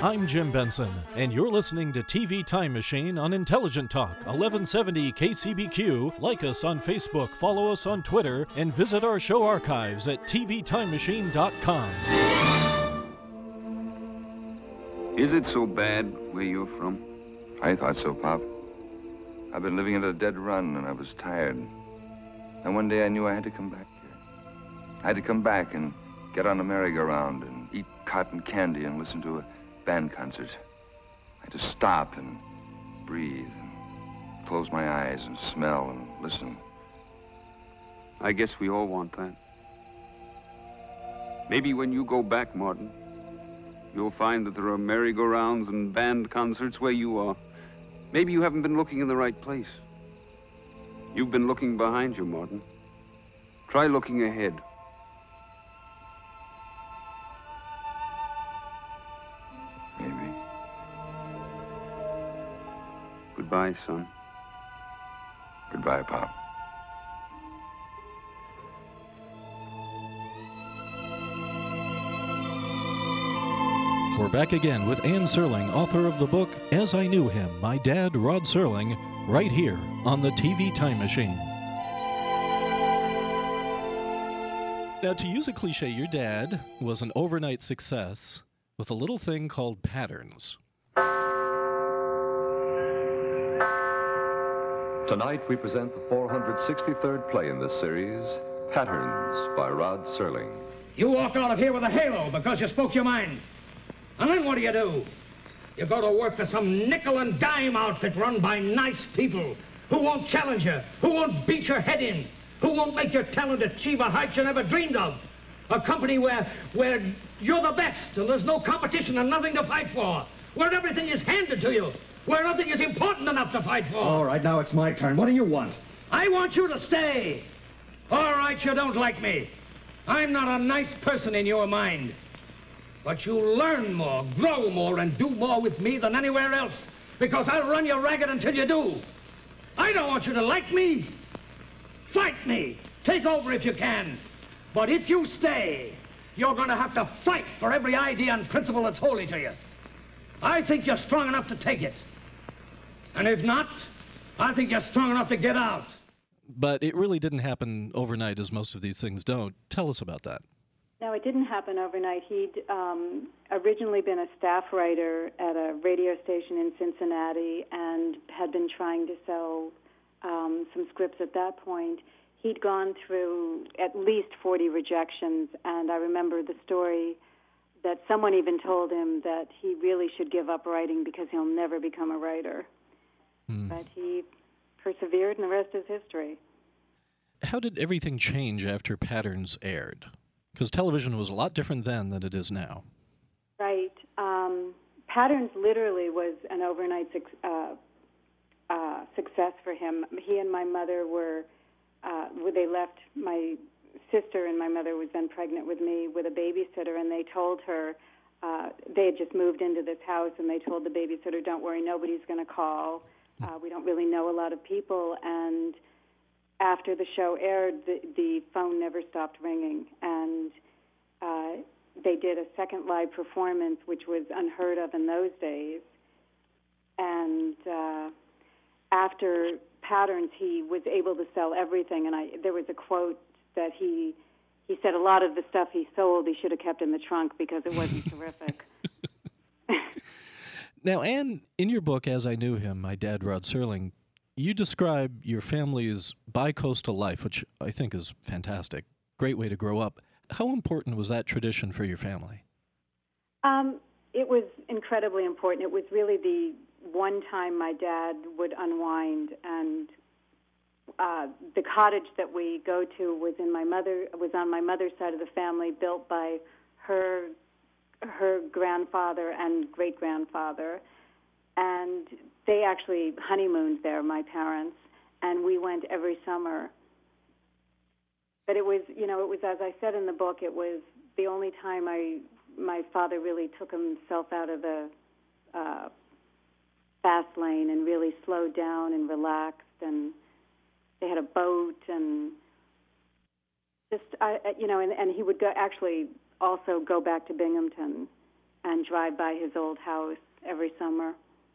I'm Jim Benson, and you're listening to TV Time Machine on Intelligent Talk, 1170 KCBQ. Like us on Facebook, follow us on Twitter, and visit our show archives at tvtimemachine.com. Is it so bad where you're from? I thought so, Pop. I've been living at a dead run, and I was tired. And one day I knew I had to come back here. I had to come back and get on a merry-go-round and eat cotton candy and listen to a band concert. I had to stop and breathe and close my eyes and smell and listen. I guess we all want that. Maybe when you go back, Martin, you'll find that there are merry-go-rounds and band concerts where you are. Maybe you haven't been looking in the right place. You've been looking behind you, Martin. Try looking ahead. Maybe. Goodbye, son. Goodbye, Pop. We're back again with Ann Serling, author of the book As I Knew Him, My Dad, Rod Serling, right here on the TV Time Machine. Now, to use a cliche, your dad was an overnight success with a little thing called patterns. Tonight we present the 463rd play in this series, Patterns by Rod Serling. You walked out of here with a halo because you spoke your mind. And then what do? You go to work for some nickel and dime outfit run by nice people who won't challenge you, who won't beat your head in, who won't make your talent achieve a height you never dreamed of. A company where you're the best and there's no competition and nothing to fight for, where everything is handed to you, where nothing is important enough to fight for. All right, now it's my turn. What do you want? I want you to stay. All right, you don't like me. I'm not a nice person in your mind. But you'll learn more, grow more, and do more with me than anywhere else, because I'll run you ragged until you do. I don't want you to like me. Fight me. Take over if you can. But if you stay, you're going to have to fight for every idea and principle that's holy to you. I think you're strong enough to take it. And if not, I think you're strong enough to get out. But it really didn't happen overnight, as most of these things don't. Tell us about that. No, it didn't happen overnight. He'd originally been a staff writer at a radio station in Cincinnati and had been trying to sell some scripts at that point. He'd gone through at least 40 rejections, and I remember the story that someone even told him that he really should give up writing because he'll never become a writer. But he persevered, and the rest is history. How did everything change after Patterns aired? Because television was a lot different then than it is now. Right. Patterns literally was an overnight success for him. He and my mother they left. My sister and my mother was then pregnant with me with a babysitter, and they told her, they had just moved into this house, and they told the babysitter, don't worry, nobody's going to call. We don't really know a lot of people, and after the show aired, the phone never stopped ringing, and they did a second live performance, which was unheard of in those days. And after Patterns, he was able to sell everything, and there was a quote that he said a lot of the stuff he sold he should have kept in the trunk because it wasn't terrific. Now, Ann, in your book, As I Knew Him, My Dad, Rod Serling, you describe your family's bi-coastal life, which I think is fantastic. Great way to grow up. How important was that tradition for your family? It was incredibly important. It was really the one time my dad would unwind, and the cottage that we go to was on my mother's side of the family, built by her grandfather and great-grandfather, and they actually honeymooned there, my parents, and we went every summer. But it was, as I said in the book, it was the only time my father really took himself out of the fast lane and really slowed down and relaxed, and they had a boat, and just, and he would also go back to Binghamton and drive by his old house every summer.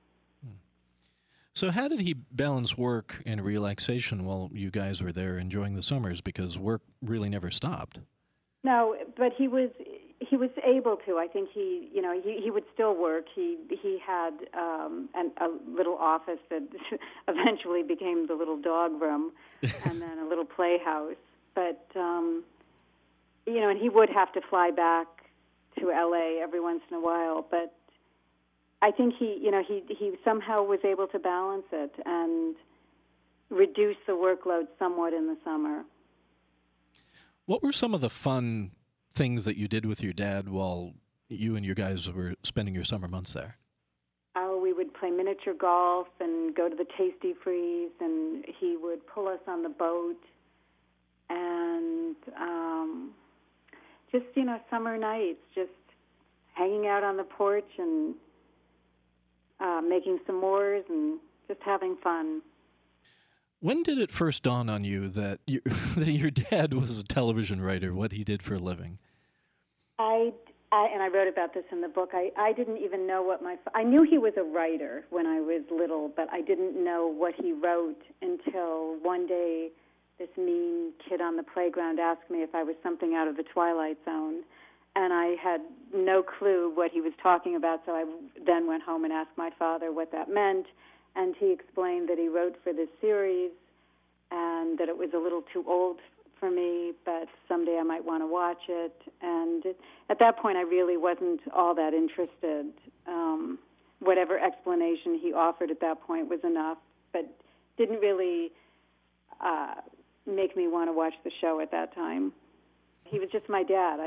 So how did he balance work and relaxation while you guys were there enjoying the summers? Because work really never stopped. No, but he was able to. I think he would still work. He had a little office that eventually became the little dog room, and then a little playhouse. But and he would have to fly back to L.A. every once in a while. But I think he somehow was able to balance it and reduce the workload somewhat in the summer. What were some of the fun things that you did with your dad while you and your guys were spending your summer months there? Oh, we would play miniature golf and go to the Tasty Freeze, and he would pull us on the boat, and just, summer nights, just hanging out on the porch and making s'mores and just having fun. When did it first dawn on you that your dad was a television writer, what he did for a living? And I wrote about this in the book. I didn't even know what I knew he was a writer when I was little, but I didn't know what he wrote until one day this mean kid on the playground asked me if I was something out of the Twilight Zone, and I had no clue what he was talking about, so I then went home and asked my father what that meant, and he explained that he wrote for this series and that it was a little too old for me, but someday I might want to watch it. And at that point, I really wasn't all that interested. Whatever explanation he offered at that point was enough, but didn't really make me want to watch the show at that time. He was just my dad.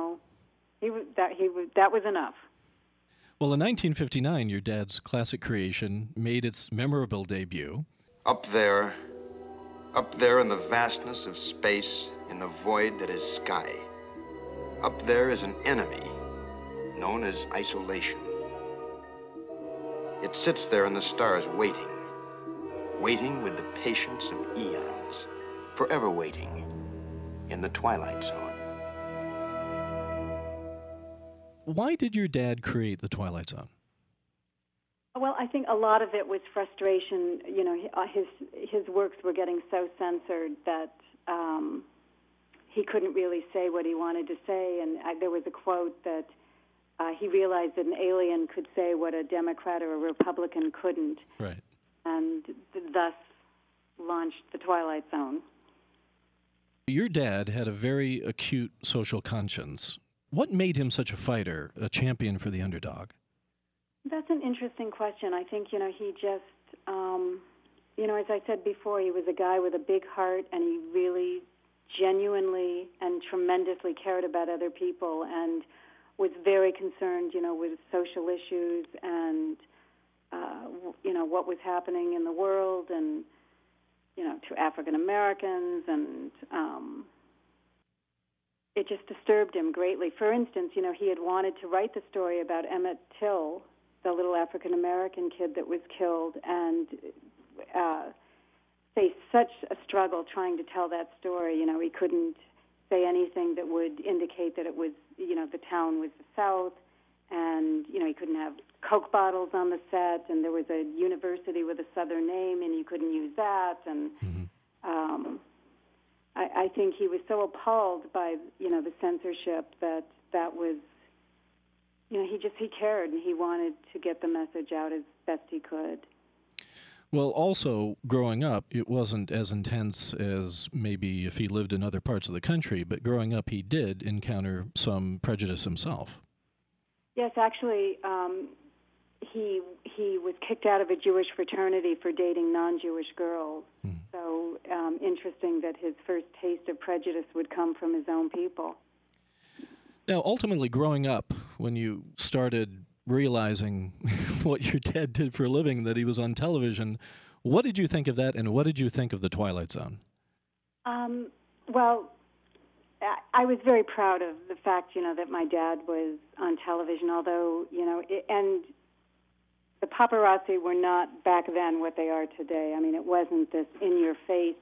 That was enough. Well, in 1959, your dad's classic creation made its memorable debut. Up there in the vastness of space, in the void that is sky, up there is an enemy known as isolation. It sits there in the stars waiting with the patience of eons, forever waiting in the Twilight Zone. Why did your dad create the Twilight Zone? Well, I think a lot of it was frustration. His works were getting so censored that he couldn't really say what he wanted to say. And there was a quote that he realized that an alien could say what a Democrat or a Republican couldn't. Right. And thus launched the Twilight Zone. Your dad had a very acute social conscience. What made him such a fighter, a champion for the underdog? That's an interesting question. I think, he just, as I said before, he was a guy with a big heart, and he really genuinely and tremendously cared about other people and was very concerned, with social issues and, what was happening in the world and, to African Americans, and it just disturbed him greatly. For instance, he had wanted to write the story about Emmett Till, the little African American kid that was killed, and faced such a struggle trying to tell that story. He couldn't say anything that would indicate that it was, the town was the South, and, he couldn't have Coke bottles on the set, and there was a university with a Southern name, and you couldn't use that, and I think he was so appalled by, the censorship that was, he cared, and he wanted to get the message out as best he could. Well, also, growing up, it wasn't as intense as maybe if he lived in other parts of the country, but growing up, he did encounter some prejudice himself. Yes, actually, he was kicked out of a Jewish fraternity for dating non-Jewish girls. So interesting that his first taste of prejudice would come from his own people. Now, ultimately, growing up, when you started realizing what your dad did for a living, that he was on television, what did you think of that, and what did you think of the Twilight Zone? Well, I was very proud of the fact, that my dad was on television, although, and the paparazzi were not back then what they are today. I mean, it wasn't this in-your-face,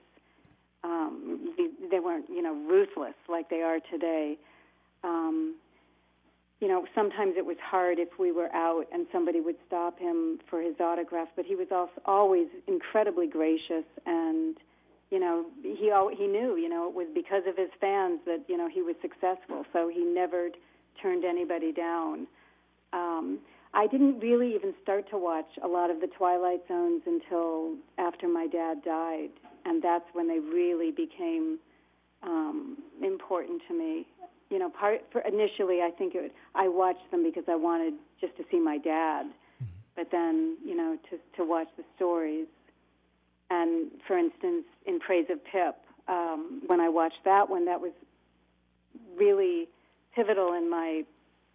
they weren't, ruthless like they are today. sometimes it was hard if we were out and somebody would stop him for his autograph, but he was also always incredibly gracious, and, he knew, it was because of his fans that, he was successful, so he never turned anybody down. I didn't really even start to watch a lot of the Twilight Zones until after my dad died, and that's when they really became important to me. Initially, I think I watched them because I wanted just to see my dad, but then, to watch the stories. And, for instance, in Praise of Pip, when I watched that one, that was really pivotal in my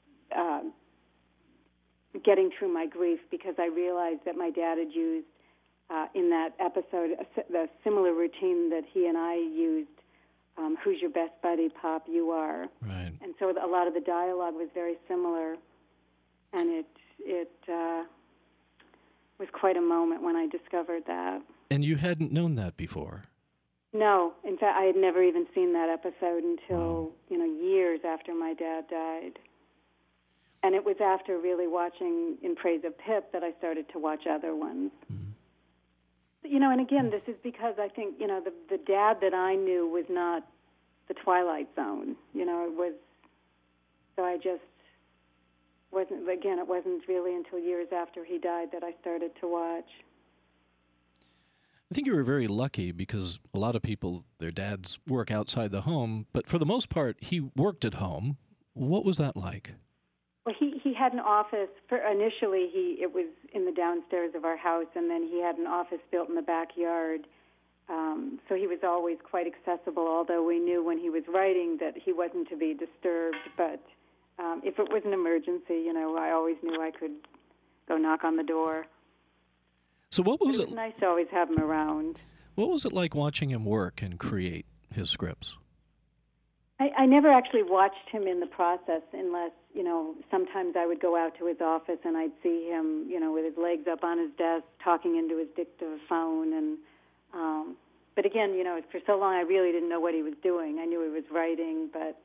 getting through my grief, because I realized that my dad had used in that episode the similar routine that he and I used. Who's your best buddy, Pop? You are. Right. And so a lot of the dialogue was very similar, and it was quite a moment when I discovered that. And you hadn't known that before? No. In fact, I had never even seen that episode until, years after my dad died. And it was after really watching In Praise of Pip that I started to watch other ones. Mm-hmm. And again, this is because I think, the dad that I knew was not the Twilight Zone. It was, so I just wasn't, again, it wasn't really until years after he died that I started to watch. I think you were very lucky, because a lot of people, their dads work outside the home, but for the most part, he worked at home. What was that like? Well, he had an office. Initially, it was in the downstairs of our house, and then he had an office built in the backyard. So he was always quite accessible, although we knew when he was writing that he wasn't to be disturbed. But if it was an emergency, I always knew I could go knock on the door. So what was it? It was nice to always have him around. What was it like watching him work and create his scripts? I never actually watched him in the process unless, sometimes I would go out to his office and I'd see him, with his legs up on his desk talking into his dictaphone. And but again, for so long I really didn't know what he was doing. I knew he was writing, but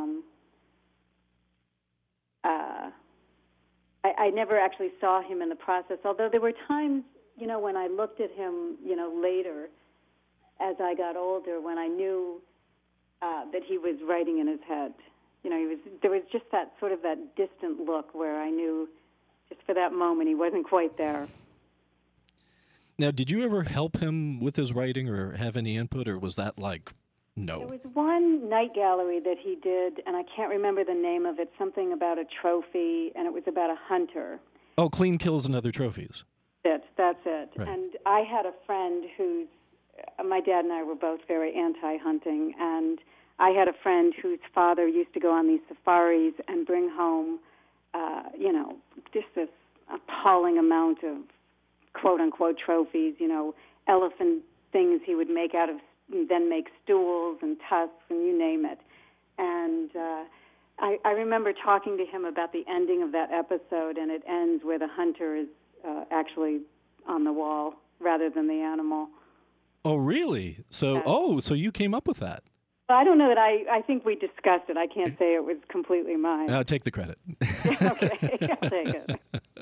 I never actually saw him in the process, although there were times, when I looked at him, later as I got older, when I knew that he was writing in his head. There was just that sort of that distant look where I knew just for that moment he wasn't quite there. Now, did you ever help him with his writing or have any input, or was that like, no? There was one night gallery that he did, and I can't remember the name of it, something about a trophy, and it was about a hunter. Oh, Clean Kills and Other Trophies. That's it. Right. And I had a friend who's, my dad and I were both very anti-hunting, and I had a friend whose father used to go on these safaris and bring home, just this appalling amount of quote-unquote trophies, elephant things he would make out of, then make stools and tusks and you name it. And I remember talking to him about the ending of that episode, and it ends where the hunter is actually on the wall rather than the animal. Oh, really? So, so you came up with that? Well, I don't know that I think we discussed it. I can't say it was completely mine. I'll take the credit. Okay, I'll take it.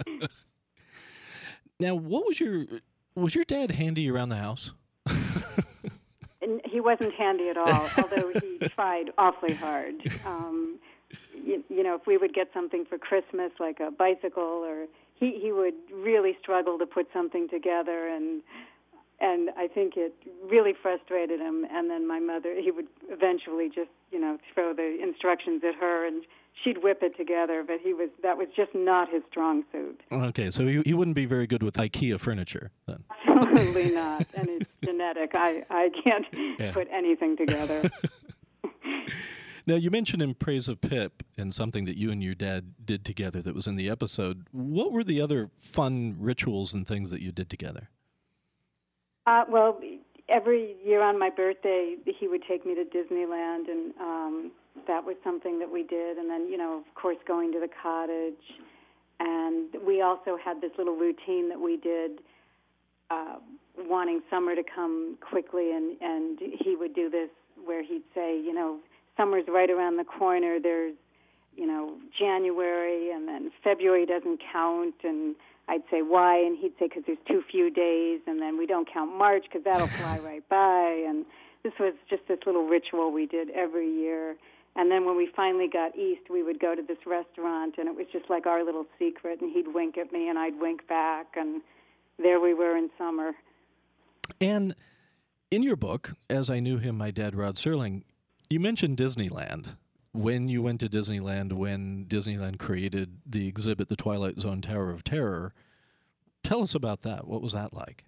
Now, was your dad handy around the house? And he wasn't handy at all, although he tried awfully hard. If we would get something for Christmas, like a bicycle, or he would really struggle to put something together, and I think it really frustrated him. And then my mother, he would eventually just, throw the instructions at her, and she'd whip it together. But that was just not his strong suit. Okay, so he wouldn't be very good with IKEA furniture then. Absolutely not, and it's genetic. I can't put anything together. Now, you mentioned In Praise of Pip and something that you and your dad did together that was in the episode. What were the other fun rituals and things that you did together? Well, every year on my birthday, he would take me to Disneyland, and that was something that we did. And then, of course, going to the cottage. And we also had this little routine that we did, wanting summer to come quickly, and he would do this where he'd say, summer's right around the corner. There's January, and then February doesn't count, and I'd say, why? And he'd say, because there's too few days, and then we don't count March because that'll fly right by. And this was just this little ritual we did every year. And then when we finally got east, we would go to this restaurant, and it was just like our little secret, and he'd wink at me, and I'd wink back, and there we were in summer. And in your book, As I Knew Him, My Dad, Rod Serling, you mentioned Disneyland. When you went to Disneyland, when Disneyland created the exhibit, The Twilight Zone Tower of Terror, tell us about that. What was that like?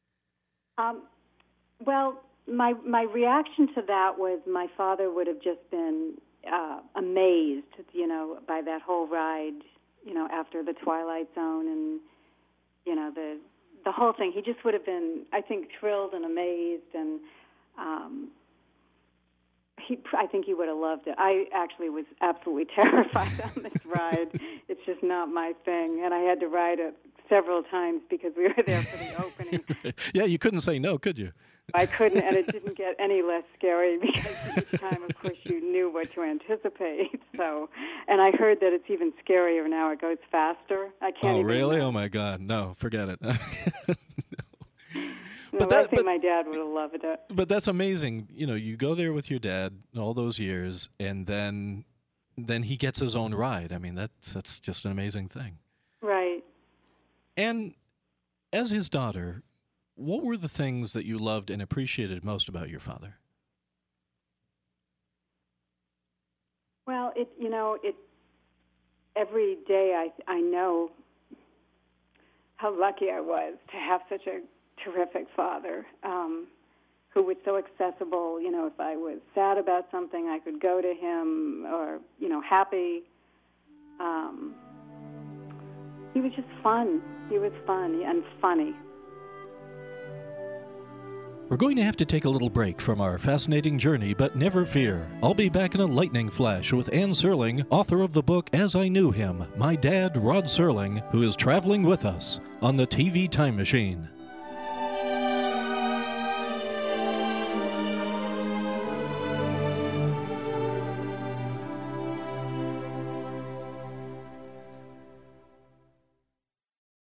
Well, my reaction to that was my father would have just been amazed, by that whole ride, after the Twilight Zone and, the whole thing. He just would have been, I think, thrilled and amazed, and I think he would have loved it. I actually was absolutely terrified on this ride. It's just not my thing, and I had to ride it several times because we were there for the opening. Yeah, you couldn't say no, could you? I couldn't, and it didn't get any less scary because each time, of course, you knew what to anticipate. So, and I heard that it's even scarier now. It goes faster. I can't. Oh, even really? know. Oh my God, no, forget it. No. No, I think my dad would have loved it. But that's amazing. You go there with your dad all those years, and then he gets his own ride. I mean, that's just an amazing thing. Right. And as his daughter, what were the things that you loved and appreciated most about your father? Well, every day I know how lucky I was to have such a terrific father who was so accessible. If I was sad about something, I could go to him, or, happy. He was just fun. He was fun and funny. We're going to have to take a little break from our fascinating journey, but never fear. I'll be back in a lightning flash with Anne Serling, author of the book As I Knew Him, My Dad, Rod Serling, who is traveling with us on the TV Time Machine.